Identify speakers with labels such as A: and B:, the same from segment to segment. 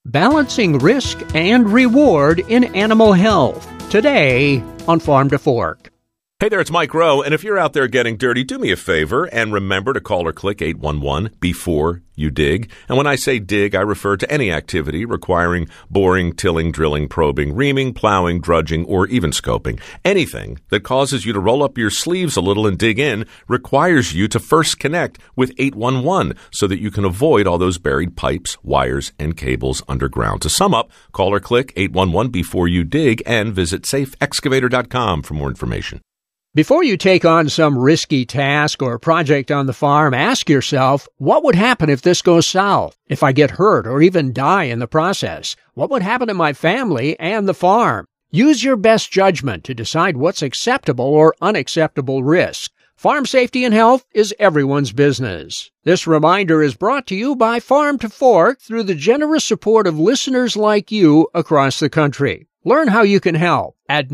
A: Balancing risk and reward in animal health. Today on Farm to Fork.
B: Hey there, it's Mike Rowe, and if you're out there getting dirty, do me a favor and remember to call or click 811 before you dig. And when I say dig, I refer to any activity requiring boring, tilling, drilling, probing, reaming, plowing, drudging, or even scoping. Anything that causes you to roll up your sleeves a little and dig in requires you to first connect with 811 so that you can avoid all those buried pipes, wires, and cables underground. To sum up, call or click 811 before you dig and visit safeexcavator.com for more information.
A: Before you take on some risky task or project on the farm, ask yourself, what would happen if this goes south? If I get hurt or even die in the process? What would happen to my family and the farm? Use your best judgment to decide what's acceptable or unacceptable risk. Farm safety and health is everyone's business. This reminder is brought to you by Farm to Fork through the generous support of listeners like you across the country. Learn how you can help at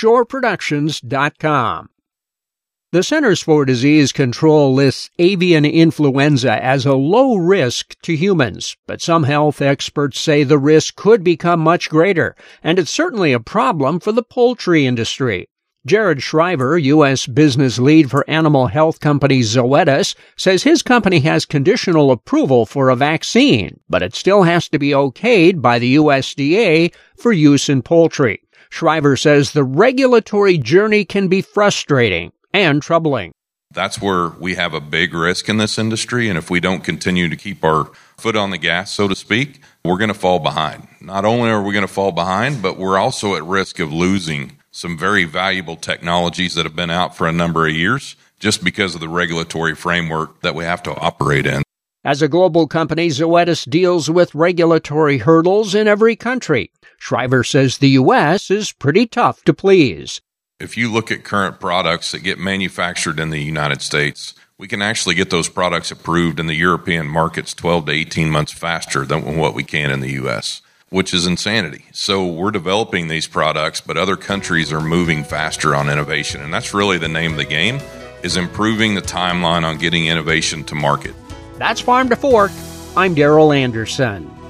A: NorthshoreProductions.com. The Centers for Disease Control lists avian influenza as a low risk to humans, but some health experts say the risk could become much greater, and it's certainly a problem for the poultry industry. Jared Shriver, U.S. business lead for animal health company Zoetis, says his company has conditional approval for a vaccine, but it still has to be okayed by the USDA for use in poultry. Shriver says the regulatory journey can be frustrating and troubling.
C: That's where we have a big risk in this industry, and if we don't continue to keep our foot on the gas, so to speak, we're going to fall behind. Not only are we going to fall behind, but we're also at risk of losing some very valuable technologies that have been out for a number of years just because of the regulatory framework that we have to operate in.
A: As a global company, Zoetis deals with regulatory hurdles in every country. Shriver says the U.S. is pretty tough to please.
C: If you look at current products that get manufactured in the United States, we can actually get those products approved in the European markets 12 to 18 months faster than what we can in the U.S., which is insanity. So we're developing these products, but other countries are moving faster on innovation. And that's really the name of the game, is improving the timeline on getting innovation to market.
A: That's Farm to Fork. I'm Darrell Anderson.